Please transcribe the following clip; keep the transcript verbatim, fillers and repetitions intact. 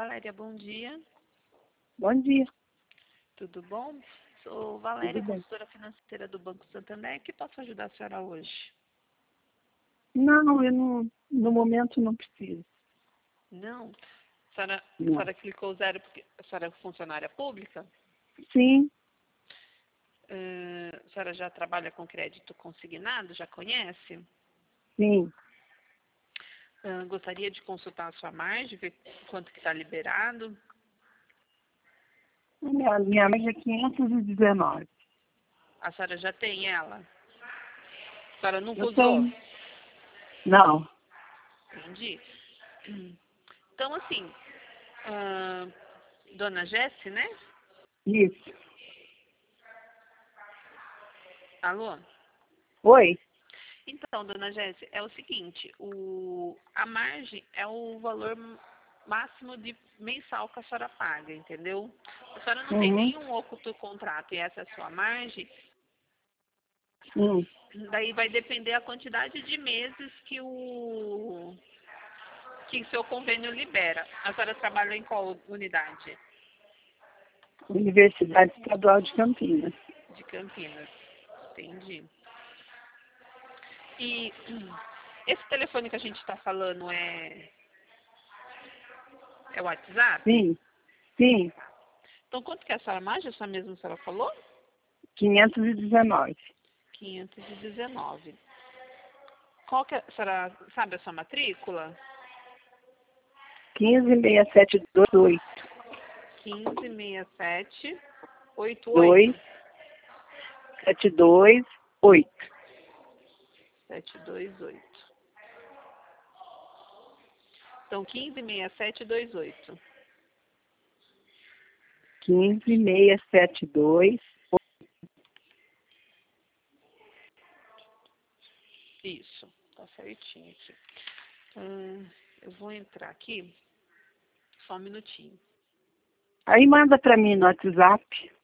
Valéria, bom dia. Bom dia, Tudo bom? Sou Valéria, tudo bem? consultora financeira do Banco Santander. Que posso ajudar a senhora hoje? Não, eu não, no momento não preciso. Não? A senhora, a Não. senhora clicou zero porque a senhora é funcionária pública? Sim, Ahn, a senhora já trabalha com crédito consignado? Já conhece? sim. Ahn, gostaria de consultar a sua margem, ver quanto que está liberado? A minha, minha média é quinhentos e dezenove. A senhora já tem ela? A senhora nunca Eu usou? tenho. Não, Entendi. Então, assim, ahn, dona Jesse, né? isso. Alô? Oi? Então, dona Jéssica, é o seguinte, o, a margem é o valor máximo de mensal que a senhora paga, entendeu? A senhora não tem Uhum. nenhum outro contrato e essa é a sua margem, Hum. daí vai depender a quantidade de meses que o que seu convênio libera. A senhora trabalha em qual unidade? Universidade Estadual de Campinas. De Campinas. Entendi. E hum, esse telefone que a gente está falando é, é o WhatsApp? Sim, sim. Então, quanto que é essa margem? Essa mesma que a senhora falou? quinhentos e dezenove. quinhentos e dezenove. Qual que é, a senhora sabe a sua matrícula? quinze seis sete dois oito. quinze sessenta e sete oitenta e oito. dois sete dois oito. sete dois oito. Então, quinze sessenta e sete vinte e oito. quinze seis sete dois. Isso, tá certinho aqui. Hum, eu vou entrar aqui, só um minutinho. Aí manda para mim no WhatsApp.